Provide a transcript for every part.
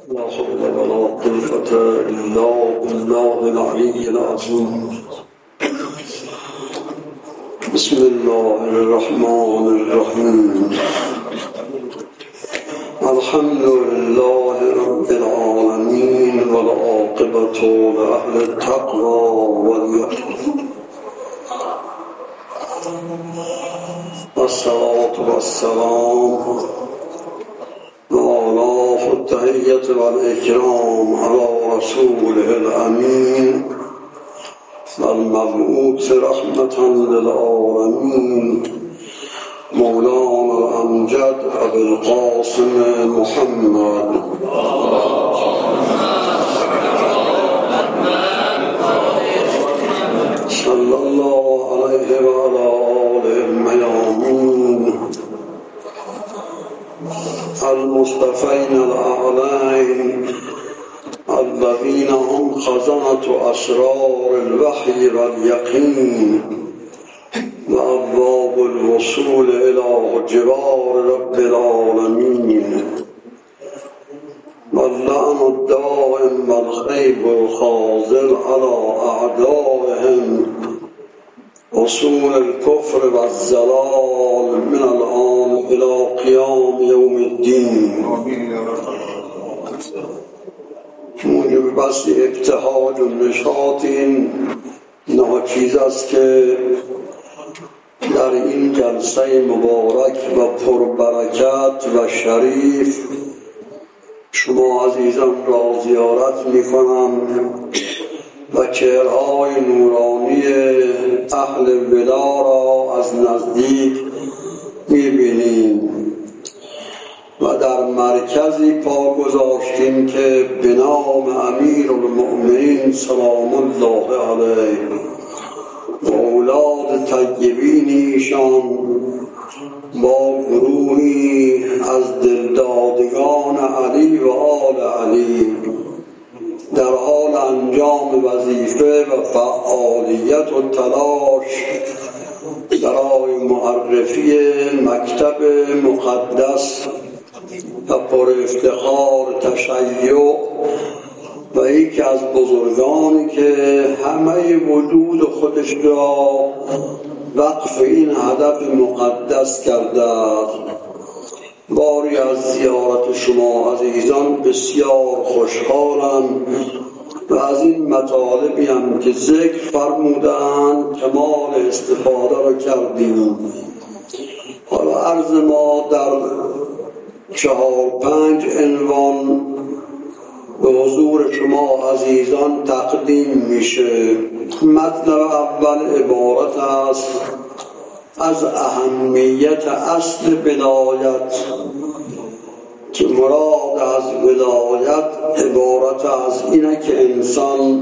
لا حول ولا قوة إلا بالله العلي العظيم. بسم الله الرحمن الرحيم. الحمد لله رب العالمين والعاقبة لأهل التقوى واليقين، والصلاة والسلام وآلاف التحية والإكرام على رسوله الأمين المبعوث رحمة للعالمين مولانا الأمجد أبي القاسم محمد صلى الله عليه وعلى آله الميامين المصطفين الأعلين الذين هم خزنة أسرار الوحي واليقين وأبواب الوصول إلى جوار رب العالمين، واللعن الدائم والخيب الخاذل على أعدائهم، وصول الكفر والزلال من الآن إلى قيام يوم الدين. موجب بس ابتهاج و نشاط این ناچیز است که در این جلسه مبارک و پربرکت و شریف شما عزیزان را زیارت می کنم و چهره‌های نورانی اهل ولا را از نزدیک می بینیم و در مرکزی پا گذاشتیم که به نام امیر المؤمنین سلام الله علیه و اولاد طیبین ایشان با گروهی از دلدادگان علی و آل علی در حال انجام وظیفه و فعالیت و تلاش برای معرفی مکتب مقدس و پر افتخار تشیع و یکی از بزرگانی که همه وجود خودش را وقف این هدف مقدس کرده است. باری از زیارت شما عزیزان بسیار خوشحالم و از این مطالبی هم که ذکر فرمودند کمال استفاده را کردیم. حالا عرض ما در 4-5 عنوان به حضور شما عزیزان تقدیم میشه. مطلب اول عبارت است از اهمیت اصل ولایت که مراد از ولایت عبارت از اینه که انسان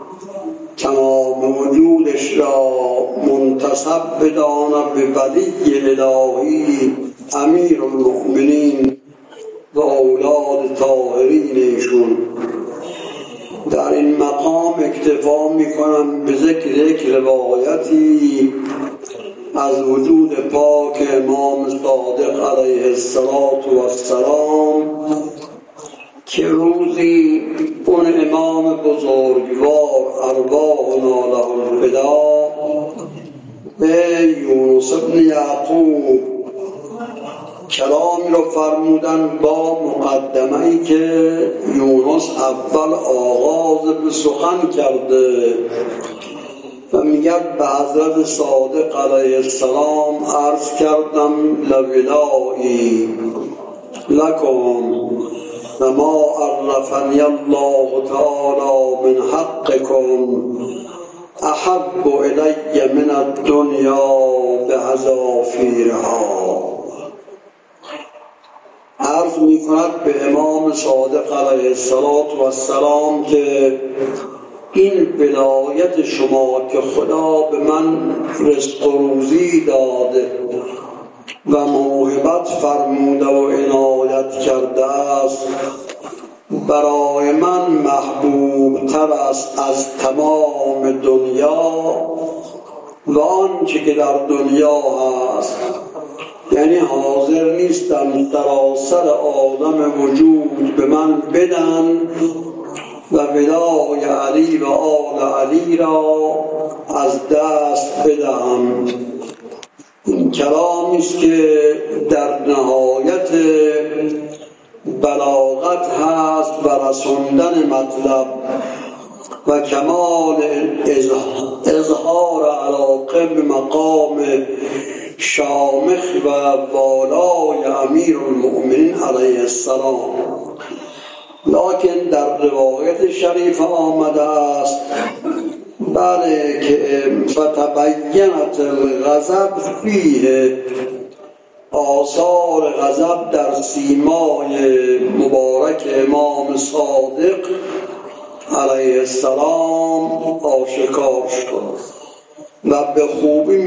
تمام وجودش را منتسب بداند به ولی الهی امیر المؤمنین و اولاد طاهرین ایشون. در این مقام اکتفا میکنم به ذکر یک روایتی از وجود پاک امام صادق علیه السلام که روزی اون امام بزرگوار ارواحنا له الفدا به یونس بن یعقوب کلامی رو فرمودن با مقدمه‌ای که یونس اول آغاز به سخن کرده و میگد به حضرت صادق علیه السلام عرض کردم لولایی لکم و ما عرفنی الله تعالی من حقکم احب الی من الدنیا به حذافیرها. عرض می کند به امام صادق علیه السلام که این ولایت شما که خدا به من رزق و روزی داده و موهبت فرموده و عنایت کرده است برای من محبوب تر است از تمام دنیا و آنچه که در دنیا هست یعنی حاضر نیستم سراسر عالم وجود به من بدن و ولای علی و آل علی را از دست بدهم. این کلامی است که در نهایت بلاغت هست و رساندن مطلب و کمال اظهار علاقه به مقام شامخ و والای امیر المؤمنین علیه السلام. لکن در روایت شریف آمده است بله که فتبینت الغضب فیه، آثار غضب در سیمای مبارک امام صادق علیه السلام آشکار شد و به خوبی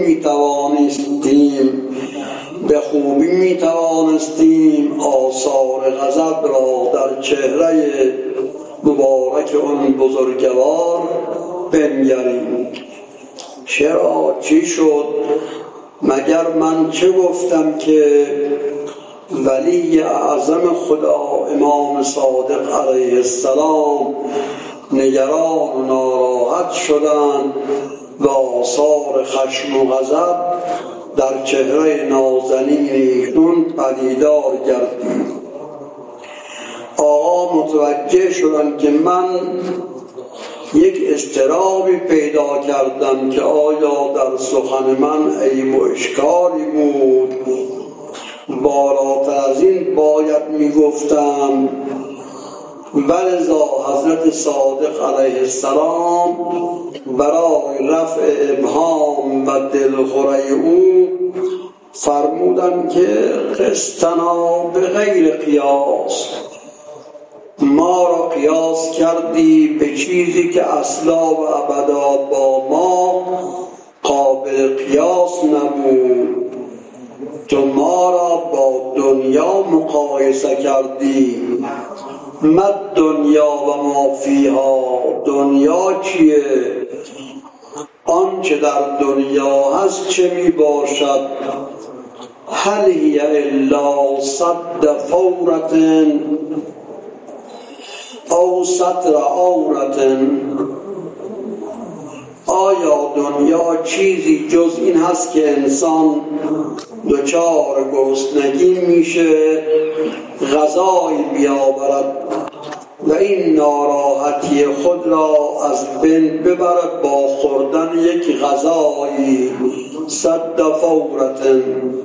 میتوانستیم آثار غضب را در چهره مبارک اون بزرگوار بنگریم. چرا؟ چی شد؟ مگر من چه گفتم که ولی اعظم خدا امام صادق علیه السلام نگران و ناراحت شدند و آثار خشم و غضب در چهره نازنین ایشون پدیدار گردید. آقا متوجه شدند که من یک اضطرابی پیدا کردم که آیا در سخن من عیب و اشکالی بود، بالاتر از این باید میگفتم. ولذا حضرت صادق علیه السلام برای رفع ابهام و دلخوری او فرمودن که قسطنا به غیر قیاس، ما را قیاس کردی به چیزی که اصلا و ابدا با ما قابل قیاس نبود. تو ما را با دنیا مقایسه کردی. مد دنیا و ما فیها، دنیا چیه؟ آنچه در دنیا هست چه می باشد؟ هل هی الا صد فورة او ستر عورة؟ آیا دنیا چیزی جز این هست که انسان دچار گرسنگی میشه، غذایی بیاورد و این ناراحتی خود را از بین ببرد با خوردن یک غذایی؟ صد فورة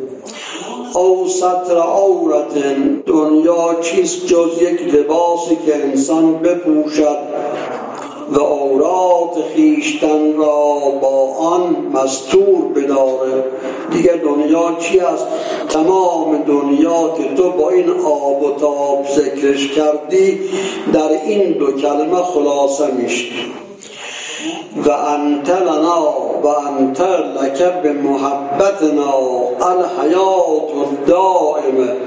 او ستر عورة، دنیا چیست جز یک لباسی که انسان بپوشد و عورات خیشتن را با آن مستور بداره؟ دیگه دنیا چی است؟ تمام دنیا که تو با این آب و تاب ذکرش کردی در این دو کلمه خلاصه میشه. و انت لنا و انت لک بمحبتنا الحیات الدائمه،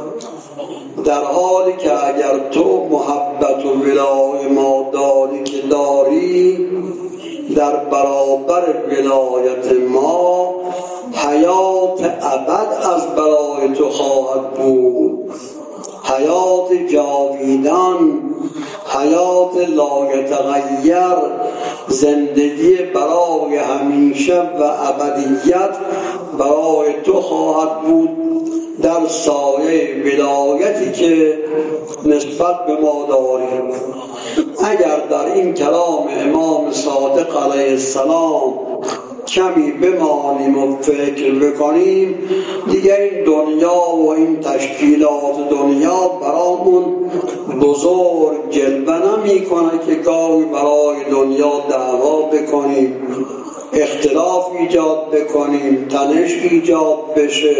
در حالی که اگر تو محبت و ولای ما داری که داری، در برابر ولایت ما حیات ابد از برای تو خواهد بود، حیات جاویدان، حیات لایتغیر، زندگی برای همیشه و ابدیت برای تو خواهد بود در سایه ولایتی که نسبت به ما داریم. اگر در این کلام امام صادق علیه السلام کمی بمانیم و فکر بکنیم، دیگه این دنیا و این تشکیلات دنیا برامون بزرگ جلوه نمی کنه که گاهی برای دنیا دعوا بکنیم، اختلاف ایجاد بکنیم، تنش ایجاد بشه.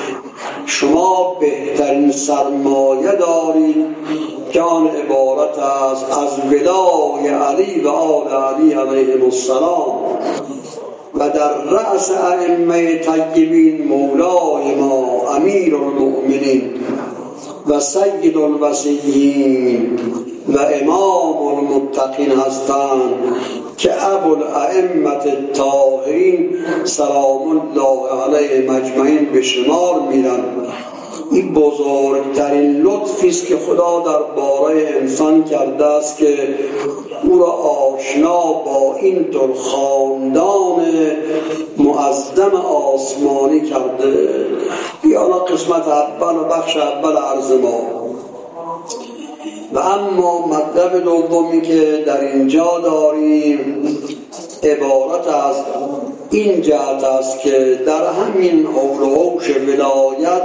شما بهترین سرمایه دارید که آن عبارت است از ولای علی و آل علی علیهم السلام و در رأس ائمه طیبین مولای ما امیر المؤمنین و سید الوصیین و امام المتقین هستند که ابوالائمة الطاهرین سلام الله علیه اجمعین به شمار میرن. این بزرگترین لطفی است که خدا در باره انسان کرده است که او را آشنا با این طور خاندان معظم آسمانی کرده. بیانا قسمت اول و بخش اول عرض ما. و اما مطلب دومی که در اینجا داریم عبارت از این جهت است که در همین حول و حوش ولایت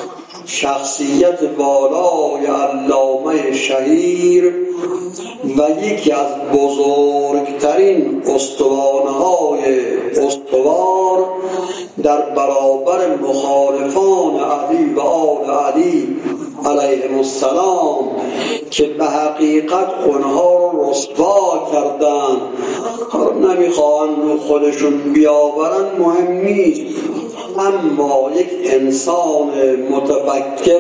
شخصیت والای علامه شهیر و یکی از بزرگترین استوانه‌های استوار در برابر مخالفان علی و آل علی علیهم السلام که به حقیقت اونها رو رسوا کردن، نمیخواهند رو خودشون بیاورن، مهم نیست، اما یک انسان متفکر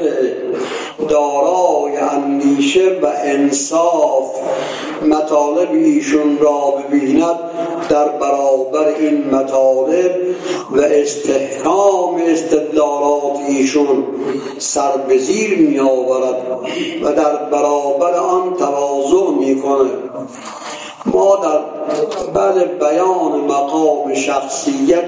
دارای اندیشه و انصاف مطالب ایشون را ببیند، در برابر این مطالب و استحکام استدلالات ایشون سر به زیر می آورد و در برابر آن تواضع می کند. ما در بعد بیان مقام شخصیت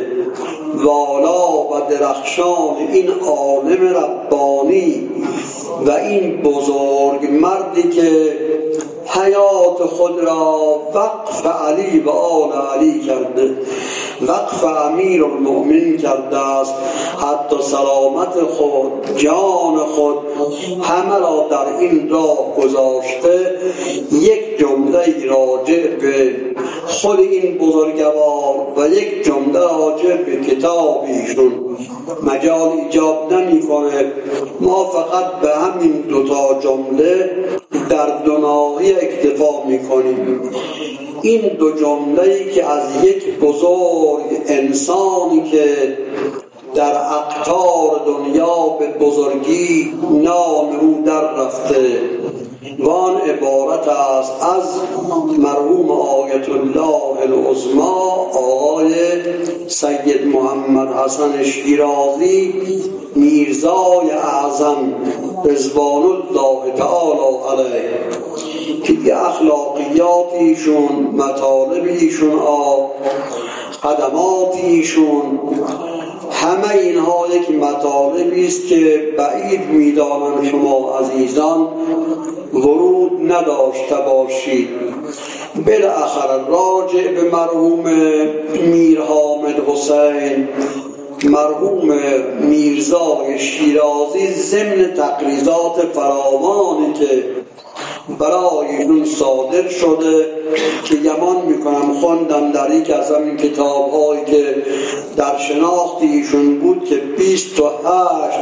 والا و درخشان این عالم ربانی و این بزرگ مردی که حیات خود را وقف علی و آل علی کرده، وقف امیر المؤمنین کرده است، حتی سلامت خود، جان خود همه را در این راه گذاشته. یک جمله راجع به خود این بزرگوار و یک جمله راجع به کتاب ایشون مجال ایجاب نمی کنه. ما فقط به همین دوتا جمله در دو ناحیه اکتفا می کنیم. این دو جمله‌ای که از یک بزرگ انسانی که در اقطار دنیا به بزرگی نام او در رفته، وان عبارت است از مرحوم آیت الله العظمی آقای سید محمد حسن شیرازی میرزای اعظم رضوان الله تعالی علیه، که اخلاقیاتیشون، مطالبیشون، خدماتیشون، همه اینها یک مطالبی است که بعید می‌دانم شما عزیزان ورود نداشته باشید. بالاخره راجع به مرحوم میر حامد حسین، مرحوم میرزای شیرازی، ضمن تقریضات فراوانی که برایشون صادر شده که گمان میکنم خوندم در یک از همین کتاب هایی که در شناخت ایشون بود که 28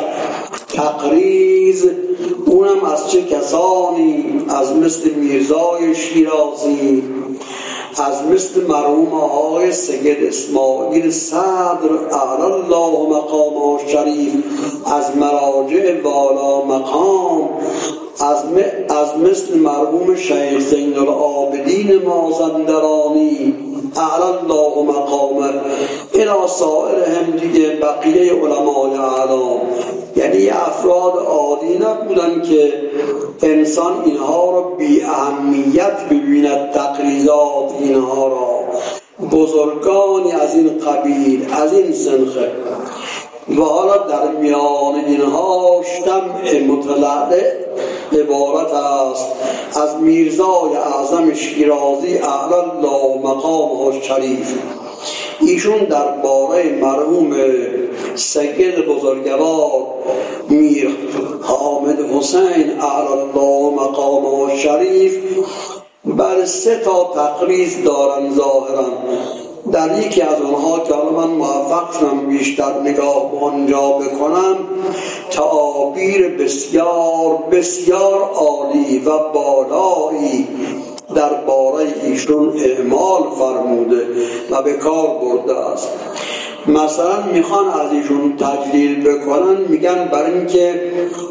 تقریض، اونم از چه کسانی؟ از مثل میرزای شیرازی، از مثل مرحوم آقای سید اسماعیل صدر اعلی الله مقامه شریف، از مراجع والا مقام، از مثل مرحوم شیخ زین العابدین مازندرانی اعلی الله مقامه، الی سایر هم دیگه بقیه علمای اعلام. یعنی افراد عادی نبودن که انسان اینها را بی اهمیت ببیند، تقریضات اینها را. بزرگانی از این قبیل، از این سنخه، و حالا در میان اینها شمع متلعلع عبارت است از میرزای اعظم شیرازی اعلی الله مقامه شریف. ایشون درباره مرحوم سید بزرگوار میر حامد حسین اعلی الله مقامه شریف بر 3 تقریض دارن ظاهرا. در یکی از اونها که من موفق شدم بیشتر نگاه به آنجا بکنم، تعابیر بسیار بسیار عالی و بالایی درباره ایشون اعمال فرموده و به کار برده است. مثلا میخوان از ایشون تجلیل بکنن، میگن برای اینکه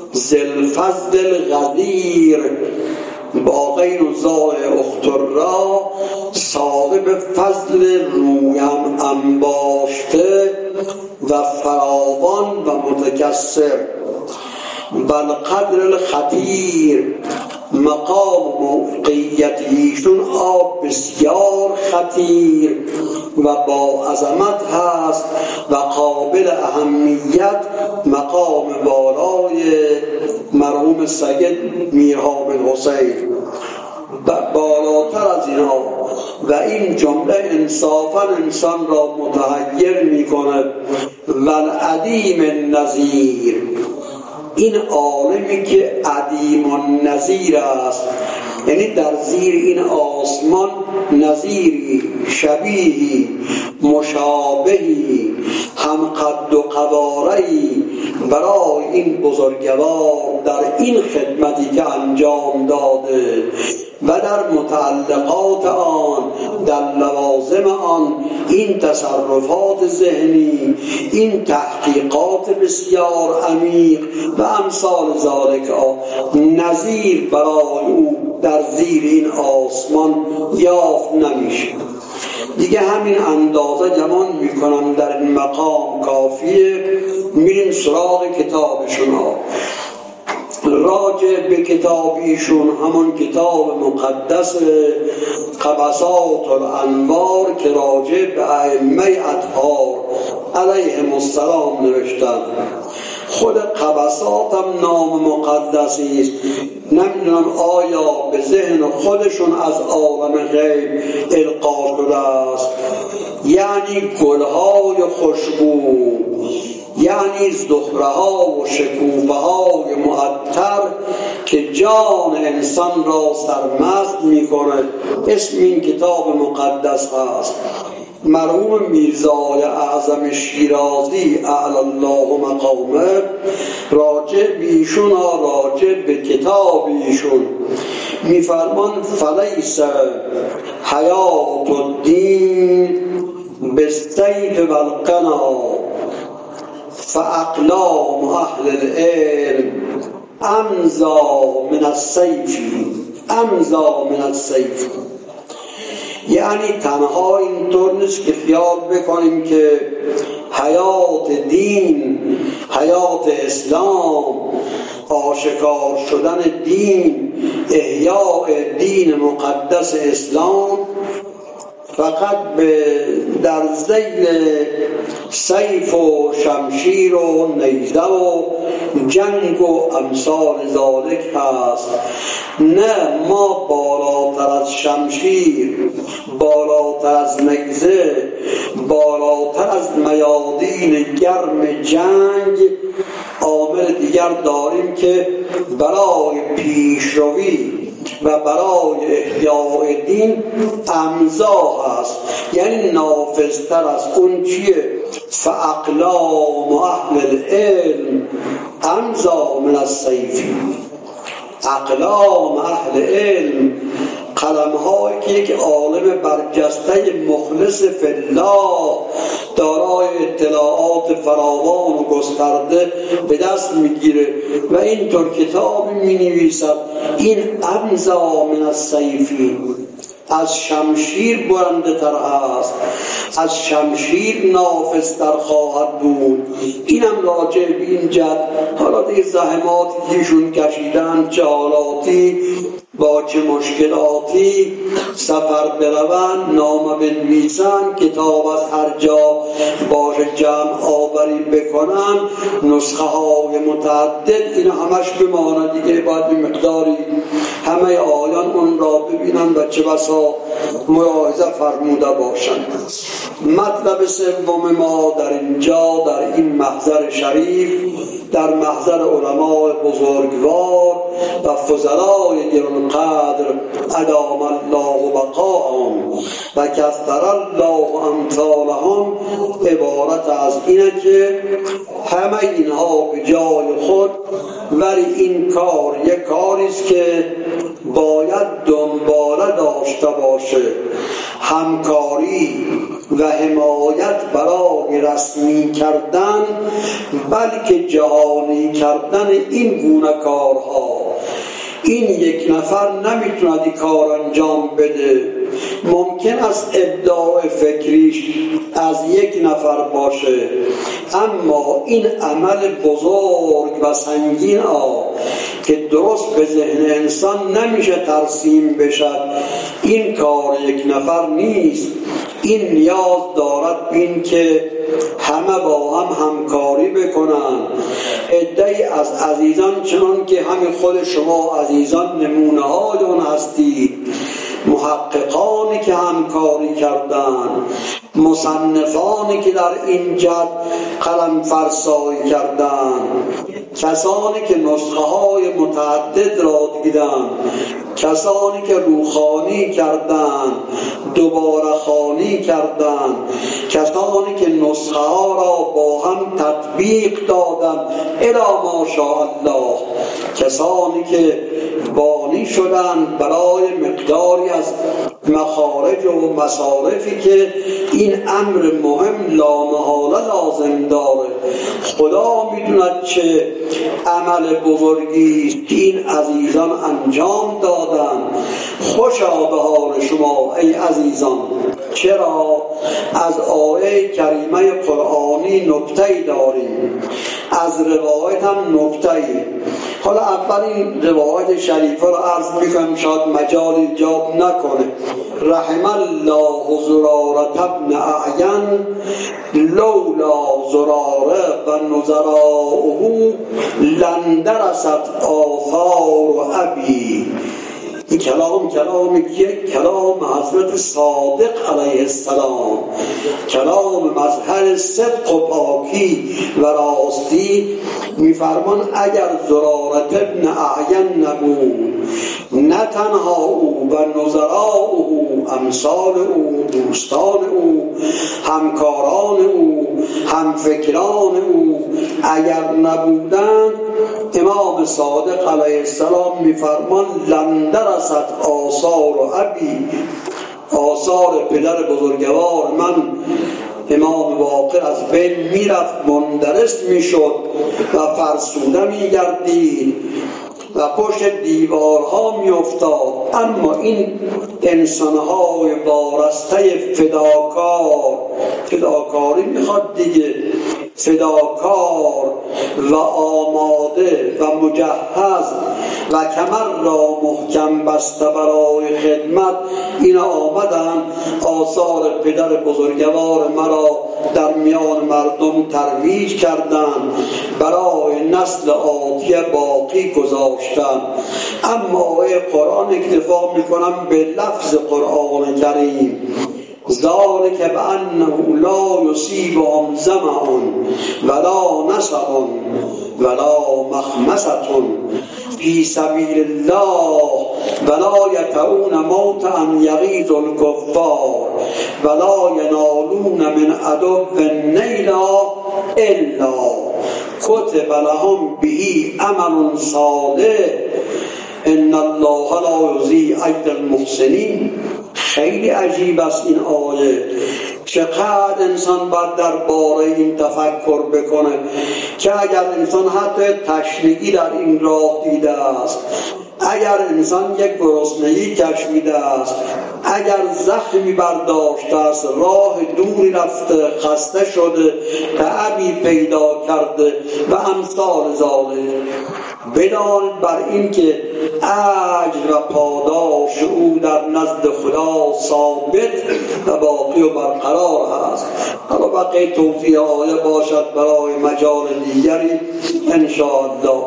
ذوالفضل القدیر با غیر زای اخترا صاحب به فضل رویم انباشته و فراوان و متکثر بل قدر الخطیر مقام موقعیت ایشون آب بسیار خطیر و با عظمت هست و قابل اهمیت مقام بالای مرحوم سید میرها بن حسین بالاتر از اینها و این جمله انصافا انسان را متحیر میکنه و العدیم النظیر این عالمی که عدیم النظیر است یعنی در زیر این آسمان نظیری شبیهی مشابهی هم قد و قواره‌ای برای این بزرگوار در این خدمتی که انجام داده و در متعلقات آن در لوازم آن این تصرفات ذهنی این تحقیقات بسیار عمیق و امثال ذالک نظیر برای او در زیر این آسمان یافت نمیشه. دیگه همین اندازه گمان میکنم در این مقام کافیه. میریم سراغ کتابشون ها. راجع به کتاب ایشون همون کتاب مقدس قبسات الانوار که راجع به ائمه اطهار علیهم السلام نوشتن. خود قبسات هم نام مقدسی است. نمیدونم آیا به ذهن خودشون از عالم غیب القا شده است، یعنی گلهای خوشبو، یعنی زهره‌ها و شکوفه‌های معطر که جان انسان را سرمست می‌کند. اسم این کتاب مقدس هست. مرحوم میرزای اعظم شیرازی اعلی الله مقامه راجع به ایشون راجع به کتاب ایشون میفرمان فلیس حیات الدین بالسیف والقنا فاقلام اهل العلم امضا من السیف. یعنی تنها اینطور نیست که خیال بکنیم که حیات دین، حیات اسلام، آشکار شدن دین، احیاء دین مقدس اسلام فقط در ذیل سیف و شمشیر و نیزه و جنگ و امثال ذالک هست. نه، ما بالاتر از شمشیر، بالاتر از نیزه، بالاتر از میادین گرم جنگ عامل دیگر داریم که برای پیشروی و برای احیاء دین امضا هست. یعنی نافذتر از اون چیه؟ فاقلام اهل العلم امضا من السیف. اقلام اهل علم، قلم‌هایی که یک عالم برجسته مخلص فی الله دارای اطلاعات فراوان و گسترده به دست میگیره و اینطور کتابی مینویسد. این امضا من السیفی، از شمشیر برنده تر است، از شمشیر نافذتر خواهد بود. اینم راجع به این جد. حالا دیگه زحماتی کهشون کشیدن، چه حالاتی با چه مشکلاتی سفر برون، نامه بنویسن، کتاب از هر جا باشه جمع آوری بکنن، نسخه های متعدد، این همش بمانه دیگه. باید به مقداری همه آیان اون را ببینن و چه بسا ملاحظه فرموده باشند. مطلب سوم ما در اینجا در این محضر شریف، در محضر علماء بزرگوار و فضلای گرانقدر ادام الله بقاهم و کثر الله امثالهم عبارت از اینه که همه اینها به جای خود، ولی این کار یک کاریست که باید دنباله داشته باشه. همکاری و حمایت برای رسمی کردن بلکه جهانی کردن این گونه کارها. این یک نفر نمیتوند این کار انجام بده. ممکن است ابداع فکریش از یک نفر باشه، اما این عمل بزرگ و سنگین که درست به ذهن انسان نمیشه ترسیم بشد، این کار یک نفر نیست. این نیاز دارد این که همه با هم همکاری بکنن. عده‌ای از عزیزان چنان که همین خود شما عزیزان نمونه های اون هستید، محققانی که همکاری کردن، مصنفانی که در این جهت قلم فرسایی کردن، کسانی که نسخه های متعدد را دیدن، کسانی که روخانی کردن، دوباره خوانی کردن، کسانی که نسخه ها را با هم تطبیق دادن الی ماشاءالله، کسانی که بانی شدن برای مقداری از مخارج و مصارفی که این امر مهم لامحاله لازم داره. خدا میدوند چه عمل بزرگی این عزیزان انجام دادن. خوشا به حال شما ای عزیزان. چرا؟ از آیه کریمه قرآنی نکته‌ای داریم، از روایت هم نکته‌ای. حالا اولین روایت شریفه را عرض میکنم، شاید مجال ایجاب نکنه. رحم الله زرارة ابن اعین لولا زراره و نظراؤه لندرست آثار ابی. این کلام حضرت صادق علیه السلام، کلام مظهر صدق و پاکی و راستی. میفرمان اگر زرارة ابن اعین نبود، نه تنها او و نظراؤه، امثال او، دوستان او، همکاران او، همفکران او اگر نبودند، امام صادق علیه السلام میفرمان لندرست آثار ابی، آثار پدر بزرگوار من امام باقر از بین میرفت، مندرس میشد و فرسوده میگردید و پشت دیوارها میافتاد. اما این انسانهای وارسته فداکاری میخواد دیگه، فداکار و آماده و مجهز و کمر را محکم بسته برای خدمت، اینا آمدن آثار پدر بزرگوار مرا در میان مردم ترویج کردند، برای نسل آتی باقی گذاشتن. اما آیه قرآن اکتفا میکنم به لفظ قرآن کریم، ذالک بأنه لا یصیبهم ظمأ ولا نصب ولا مخمصة فی سبیل الله ولا یطؤون موطئا یغیظ الکفار ولا ینالون من عدو نیلا الا کتب لهم به عمل صالح ان الله لا یضیع اجر المحسنین. خیلی عجیب است این آیه. چقدر انسان باید درباره این تفکر بکنه که اگر انسان حتی تشنگی در این راه دیده است، اگر انسان یک گرسنگی کشیده است، اگر زخمی برداشته است، راه دوری رفته، خسته شده، تعبی پیدا کرده و امثال ذالک، بدان بر این که اجر و پاداش او در نزد خدا ثابت و باقی و برقرار هست. حالا بقیه توضیح آیه باشد برای مجال دیگری انشاءالله.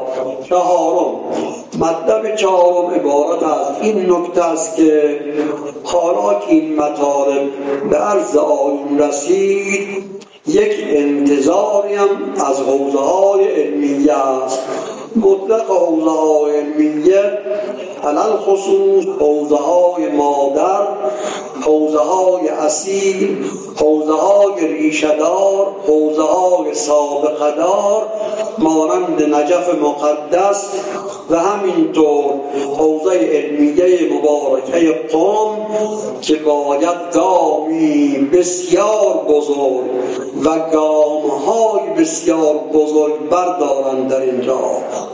مطلب چهارم عبارت از این نکته است که حالا که این مطالب به عرض آیون رسید، یک انتظاری هم از حوزه‌های علمیه است. مطلق حوزه‌های علمیه علل خصوص حوزه‌های مادر، حوزه‌های اصیل، حوزه‌های ریشه‌دار، حوزه‌های سابقه‌دار مانند نجف مقدس و همینطور حوزه علمیه مبارکه قم که باید گامی بسیار بزرگ و گام‌های بسیار بزرگ بردارند در این راه.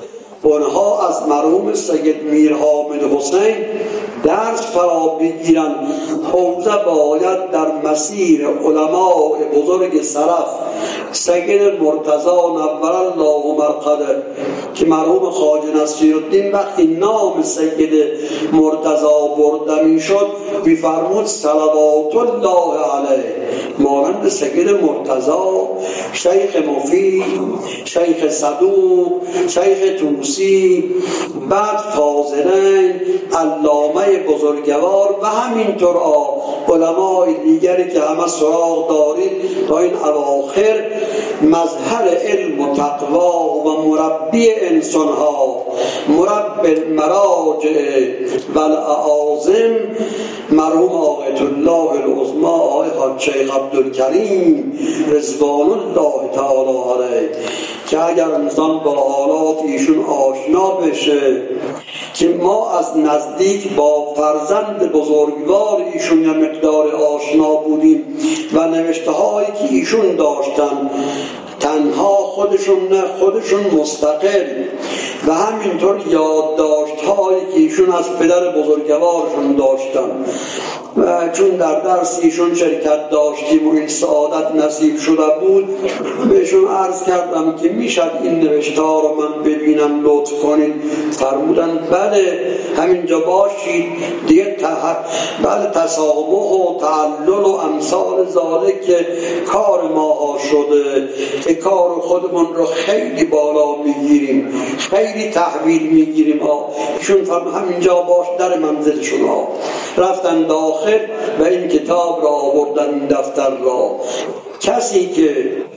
اونها از مرحوم سید میر حامد حسین درس فرا بگیرن. حوزه باید در مسیر علماء بزرگ سلف سید مرتضی نور الله مرقده که مرحوم خواجه نصیرالدین وقتی نام سید مرتضی برده میشد میفرمود صلوات الله علیه، مانند سید مرتضی، شیخ مفید، شیخ صدوق، شیخ توسی، بعد فاضلین، علامه بزرگوار و همینطور علمای دیگری که همه سراغ دارید تا این اواخر مظهر علم و تقوا و مربی انسانها، مربی المراجع و الاعاظم مرحوم آیت الله العظمی آقای حاج شیخ عبدالکریم رضوان الله تعالی علیه، که اگر انسان با حالات ایشون آشنا بشه که ما از نزدیک با فرزند بزرگوار ایشون یا مقدار آشنا بودیم و نوشته هایی که ایشون داشتن تنها خودشون مستقل و همینطور یادداشت هایی که ایشون از پدر بزرگوارشون داشتن و چون در درس ایشون شرکت داشتیم و این سعادت نصیب شده بود بهشون عرض کردم که میشد این نوشته ها رو من ببینم لطف کنید. فرمودن بله همینجا باشید دیگه بله تسامح و تعلل و امثال ذالک که کار ما شده که کار خودمون رو خیلی بالا میگیریم، خیلی تحویل میگیریم. ایشون فرمودن همینجا باش، در منزلشون رفتن داخل و این کتاب را آوردن، این دفتر را. کسی که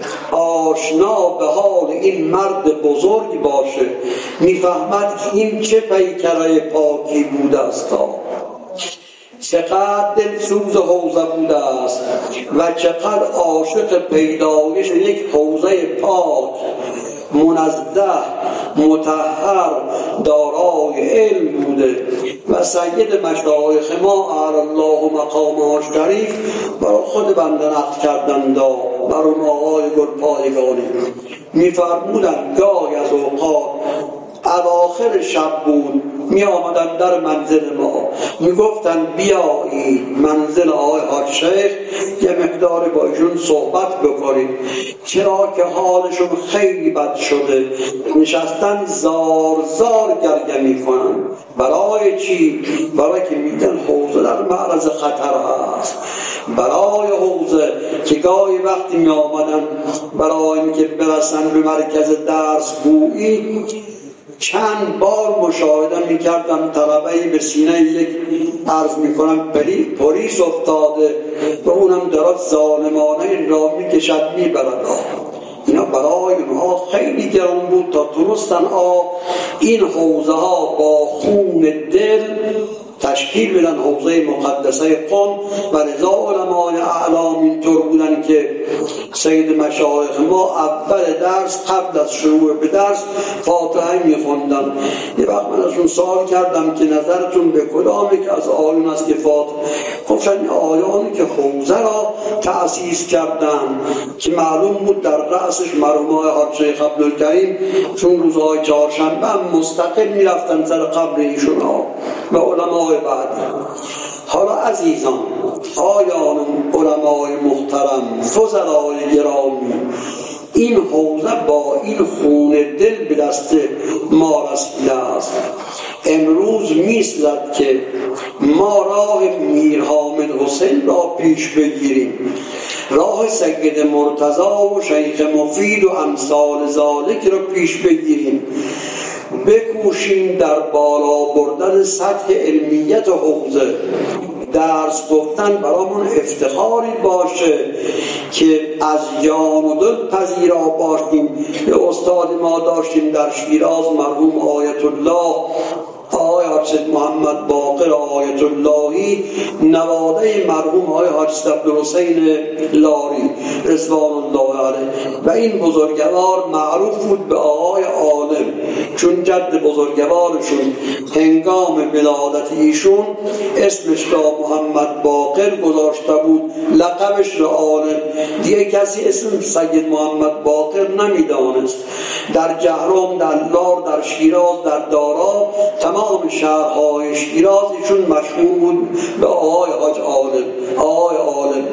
آشنا به حال این مرد بزرگ باشه میفهمد این چه پیکره پاکی بوده است، چقدر دلسوز حوزه بوده است و چقدر عاشق پیدایش یک حوزه پاک منزه مطهر دارای علم بوده. و سید مشایخ ما اعلی الله مقامه شریف برای خود بنده نقل کردند برای آقای گلپایگانی میفرمودند گاهی از اوقات اواخر شب بود می آمدن در منزل ما می گفتن بیایید منزل آقای حاج شیخ یه مقدار با ایشون صحبت بکنید، چرا که حالشون خیلی بد شده، نشستن زار زار گرگمی کنن. برای چی؟ برای که میدن حوزه در معرض خطر هست، برای حوزه که گاهی وقتی می آمدن برای اینکه برسن به مرکز درس گویی چند بار مشاهده میکردم طلبه‌ای به سینه یک عرض میکنم پلیس افتاده و اونم دارد ظالمانه این را میکشد میبرد. اینا برای اونها خیلی گران بود تا تونستن این حوزه ها با خون دل تشکیل بدن حوزه مقدسه قم. و لذا علمای اعلام اینطور بودن که سید مشایخ ما اول درس قبل از شروع به درس فاتحه میخوندن. یه وقت من ازشون سوال کردم که نظرتون به کدامی که از آیون است که فاتحه؟ گفتن آیانی که حوزه را تأسیس کردن که معلوم بود در رأسش مرحوم حاج شیخ عبدالکریم، چون روزهای چهارشنبه هم مستقل میرفتن سر قبر ایشون و علمای بعدی. حالا عزیزان، آیان علمای محترم، فضلای گرامی، این حوزه با این خون دل به دست ما رسیده است. امروز می‌سزد که ما راه میر حامد حسین را پیش بگیریم، راه سید مرتضی و شیخ مفید و امثال ذالک را پیش بگیریم، بکوشیم در بالا بردن سطح علمیت حوزه. درس گفتن برامون افتخاری باشه که از جان و دل پذیرا باشیم. به استاد ما داشتیم در شیراز مرحوم آیت الله آقای حاج محمد باقر آیت اللهی، نواده مرحوم آقای حاج عبدالحسین لاری رضوان الله علیه، و این بزرگوار معروف بود به آقای عالم، چون جد بزرگوارشون هنگام ولادت ایشون اسمش را محمد باقر گذاشته بود، لقبش را عالم. دیگه کسی اسم سید محمد باقر نمیدانست. در جهرم، در لار، در شیراز، در دارا، تمام شهرهای شیراز ایشون مشهور بود به آقای حاج عالم. آقای عالم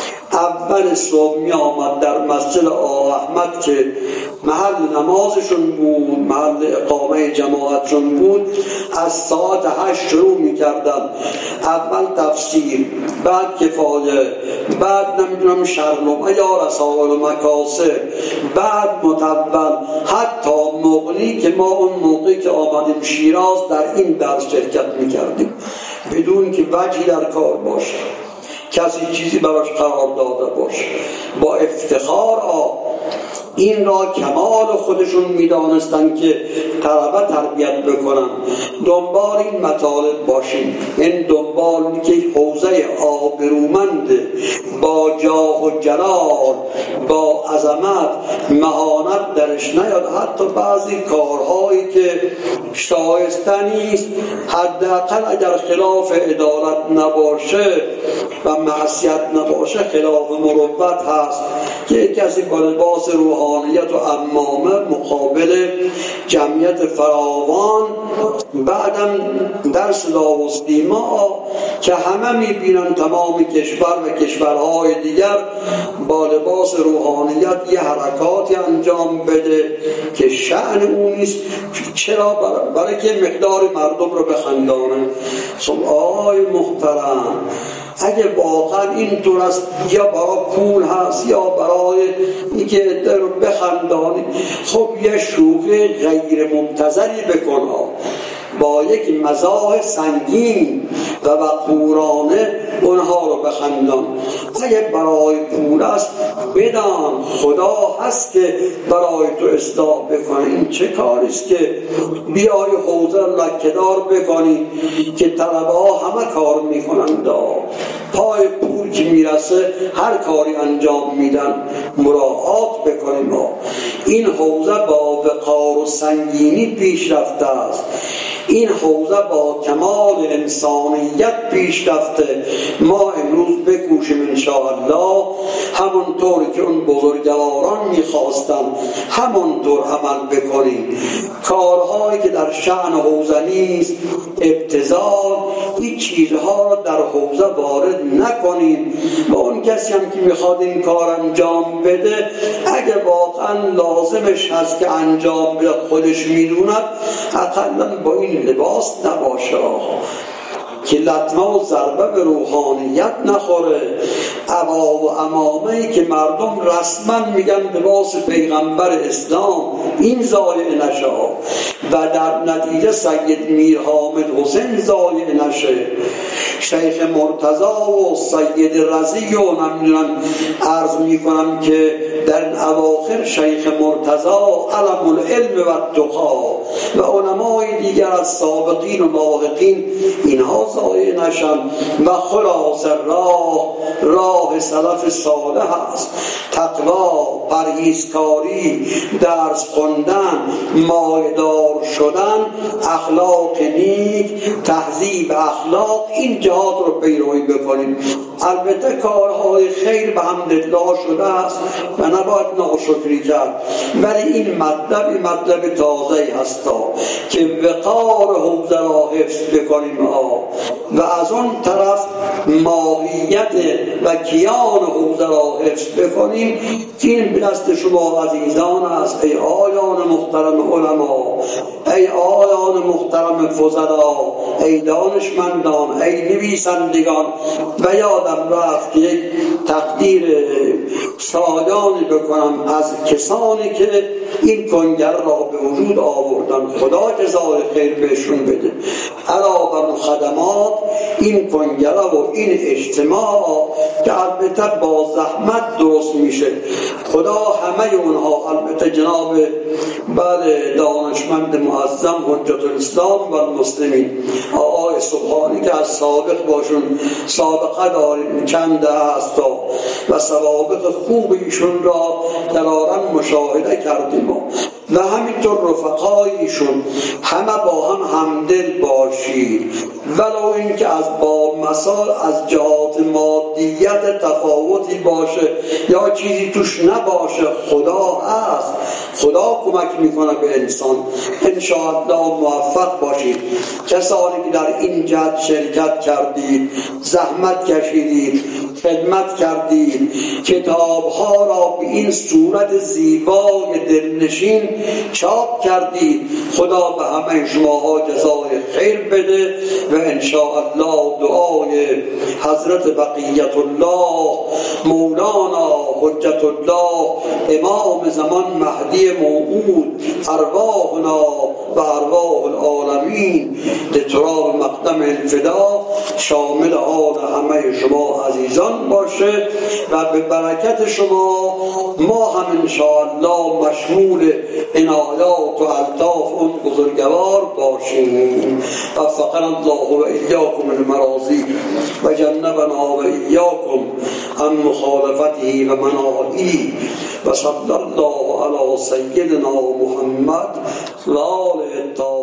اول صبح می آمد در مسجد آقا احمد که محل نمازشون بود، محل اقامه جماعتشون بود، از ساعت 8 شروع می کردن. اول تفسیر، بعد کفایه، بعد نمیدونم شرنامه یا رسائل و مکاسب، بعد متول، حتی مغنی که ما اون موقعی که آمدیم شیراز در این درس شرکت می کردیم بدون که وجهی در کار باشه، کسی چیزی براش قرار داده باشه. با افتخار این را کمال خودشون میدانستن که طلبه تربیت بکنن. دنبال این مطالب باشیم، این دنبال که حوزه آبرومند با جاه و جلال، با عظمت، مهانت درش نیاد. حتی بعضی کارهایی که شایسته نیست، حداقل اگر خلاف عدالت نباشه و معصیت نباشه خلاف مروت هست که کسی با لباس روحانیت و عمامه مقابل جمعیت فراوان. بعدم در صدا و سیما که همه میبینن تمام کشور و کشورهای دیگر با لباس روحانیت یه حرکاتی انجام بده که شأن اون نیست. چرا؟ برای که مقدار مردم رو بخندانه. آقای محترم، اگه واقعا این طور است، یا برای پول هست یا برای اینکه در بخندانی، خب یه شوخی غیر مبتذلی بکن، با یک مزاح سنگین و وقورانه اونها رو بخندان. اگه برای پول است بدان خدا هست که برای تو اصلاح بکنه. این چه کاریست که بیای حوزه لکه‌دار بکنی که طلبه ها همه کار میکنند، پای پول که میرسه هر کاری انجام میدن. مراعات بکنیم. این حوزه با وقار و سنگینی پیش رفته است. این حوزه با کمال انسانیت پیش رفته. ما امروز بکوشیم انشاءالله همونطور که اون بزرگواران میخواستن همونطور عمل بکنیم. کارهایی که در شأن حوزه نیست، ابتذال، این چیزها را در حوزه وارد نکنیم. و اون کسی هم که میخواد این کار انجام بده، اگه واقعا لازمش هست که انجام بده خودش میدوند، اقلا با این لباس نباشه که لطمه و ضربه به روحانیت نخوره. عبا و عمامه‌ای که مردم رسما میگن لباس پیغمبر اسلام، این ضایع نشه و در نتیجه سید میر حامد حسین ضایع نشه. شیخ مرتضی و سید رضی و نمیدونم عرض میکنم که در اواخر شیخ مرتضی علم العلم و التقا و علمای دیگر از سابقین و لاحقین اینها ضایع نشن. و خلاص راه سلف صالح است. تقوا، پرهیزکاری، درس خوندن، مایه‌دار شدن، اخلاق نیک، تهذیب اخلاق، این جهات رو پیروی بکنیم. البته کارهای خیر به حمدالله شده است و نباید ناشکری کرد، ولی این مطلب تازه هست که وقار حوزه را حفظ بکنیم و از اون طرف ماهیت و کیان حوزه را حفظ بکنیم. این به دست شما عزیزان است ای آیان محترم علما، ای آیان محترم فضلا، ای دانشمندان، ای نویسندگان. و یادم رفت یک تقدیر شایانی بکنم از کسانی که این کنگر را به وجود آوردن. خدا جزای خیر بهشون بده. علاوه بر خدمات این کنگر و این اجتماع که البته با زحمت درست میشه، خدا همه اونها، البته جناب دانشمند معظم حجت الاسلام و المسلمین آقای سبحانی که از سابق باشون سابقه داریم چند هست و سوابق خوب ایشون را دلارن مشاهده کردیم. و همینطور رفقایشون همه با هم همدل باشید، ولو اینکه از با مثال از جهات مادیت تفاوتی باشه یا چیزی توش نباشه، خدا هست، خدا کمک میکنه به انسان. انشاءالله موفق باشید. کسانی که در این جهت شرکت کردید، زحمت کشیدید، خدمت کردید، کتابها را به این صورت زیبای دلنشین چاپ کردید، خدا به همه شماها جزای خیر بده و انشاءالله دعای حضرت بقیت الله مولانا حجت الله امام زمان مهدی موعود ارواحنا و ارواح العالمین لتراب مقدم الفدا شامل حال همه شما عزیزان باشه و به برکت شما ما هم انشاءالله مشمول عنایات و الطاف اون بزرگوار باشیم. وفقنا الله و ایاکم المراضی و جنبنا و ایاکم عن مخالفته و مناهیه و صلی الله علی سیدنا محمد و آله الطاهرین.